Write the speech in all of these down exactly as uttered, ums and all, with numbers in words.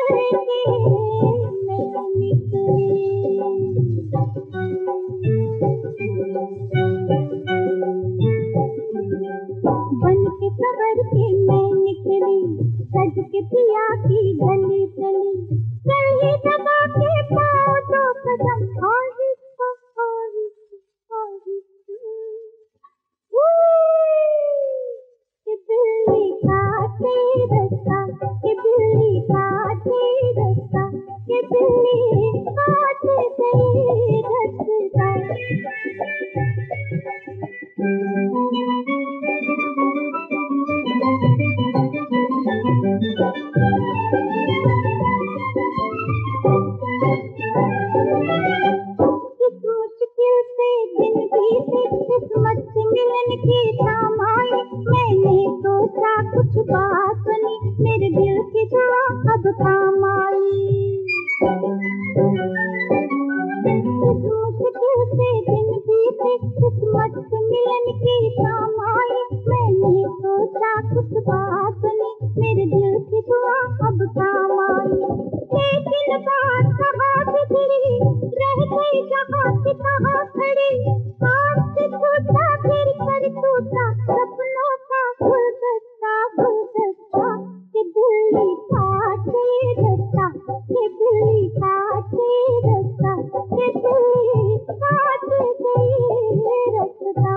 बन के सबर के मैं निकली, सज के पिया की गली चली, चली दबा के पाँव दो कदम आहिस्ता आहिस्ता आहिस्ता। कि बिल्ली काटे रास्ता, कि बिल्ली काटे रास्ता, कि बिल्ली काटे गई रास्ता। किस्मत से मिलन की शाम आई, मैंने सोचा कुछ बात बनी, मेरे दिल की दुआ अब काम आई। मुश्किल से दिन बीते, किस्मत से मिलन की शाम आई, मैंने सोचा कुछ बात बनी, मेरे दिल की दुआ अब काम आई। लेकिन बात कहाँ बिगड़ी, रह गई जहाँ की तहाँ खड़ी, आपसे छूटा फिर कर टूटा सपनों का गुलदस्ता गुलदस्ता। कि बिल्ली काटे रास्ता, कि बिल्ली काटे रास्ता, कि बिल्ली काट गई रास्ता।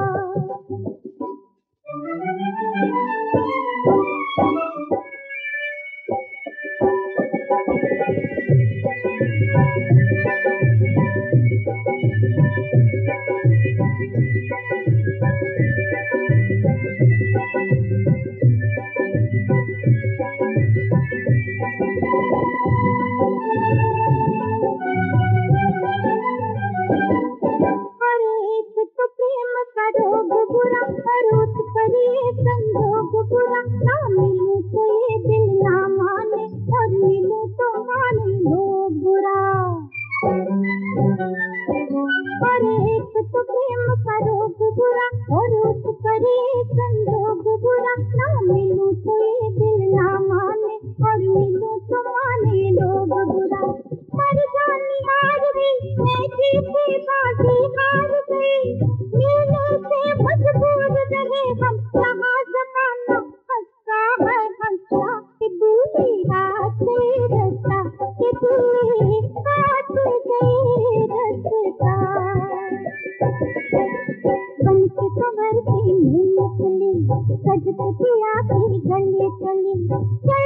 संजोग बुरा, ना मिलूं तो ये दिल ना माने, और मिलूं तो माने लोग बुरा। हर एक तो प्रेम का रोग बुरा, और उस पर ये संजोग बुरा, ना मिलूं तो ये दिल ना माने, और मिलूं तो माने लोग बुरा। मर जानी हार गई, मैं जीती बाजी हार गई, मिलने से मजबूर रहे हम, यहाँ जमाना हंसता है हंसता। कि बिल्ली काटे रास्ता, कि बिल्ली काट गई रास्ता। बन के सवर के मैं निकली, सज के पिया की गली चली,